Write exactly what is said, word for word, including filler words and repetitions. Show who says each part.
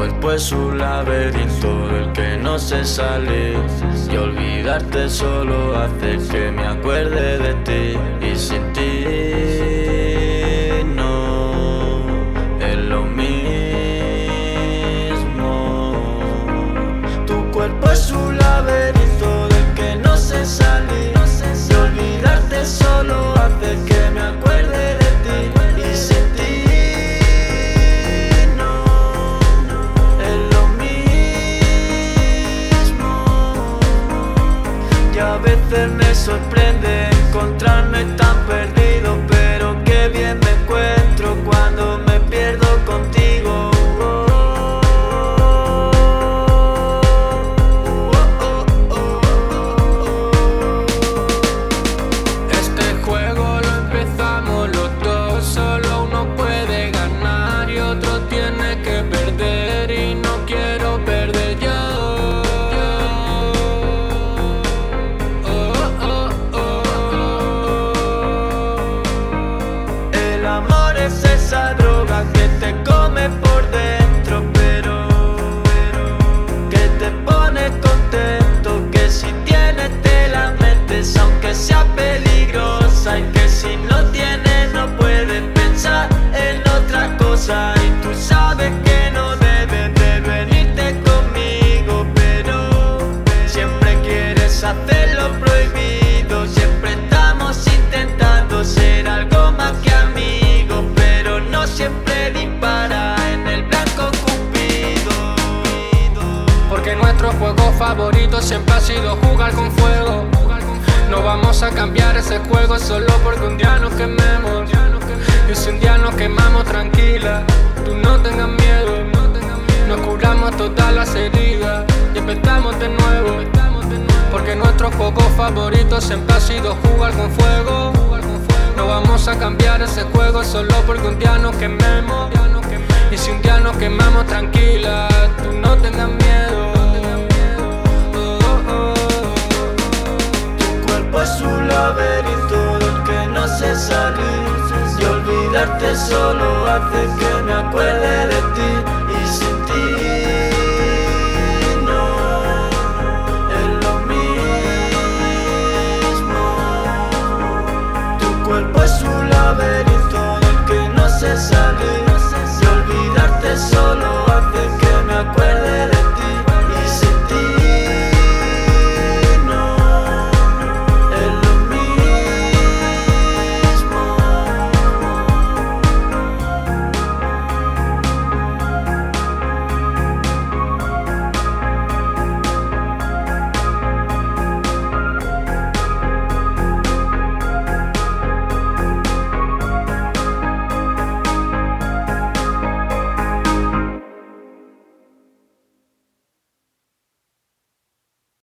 Speaker 1: cuerpo es un laberinto del que no sé salir, y olvidarte solo hace que me acuerde de ti. Y sin ti no es lo mismo. Tu cuerpo es un laberinto del que no sé salir, y olvidarte solo hace que me acuerde de ti. Y sin ti no es lo mismo. Y a veces me sorprende encontrarme tan perdido, pero qué bien me encuentro cuando me pierdo contigo. Es esa droga que te come por dentro, pero, pero que te pone contento, que si tienes te la metes aunque sea peligrosa, y que si no tienes no puedes pensar en otra cosa. Y tú sabes que no debes de venirte conmigo, pero siempre quieres hacer lo prohibido. Siempre estamos intentando ser algo más que amigos, siempre dispara en el blanco Cupido.
Speaker 2: Porque nuestro juego favorito siempre ha sido jugar con fuego. No vamos a cambiar ese juego solo porque un día nos quememos. Y si un día nos quemamos, tranquila, tú no tengas miedo. Nos curamos todas las heridas y empezamos de nuevo. Porque nuestro juego favorito siempre ha sido jugar con fuego. No vamos a cambiar ese juego solo porque un día nos quememos. Y si un día nos quemamos, tranquila, tú no tengas miedo. Oh, oh, oh.
Speaker 1: Tu cuerpo es un laberinto del que no sé salir, y olvidarte solo hace que me acuerde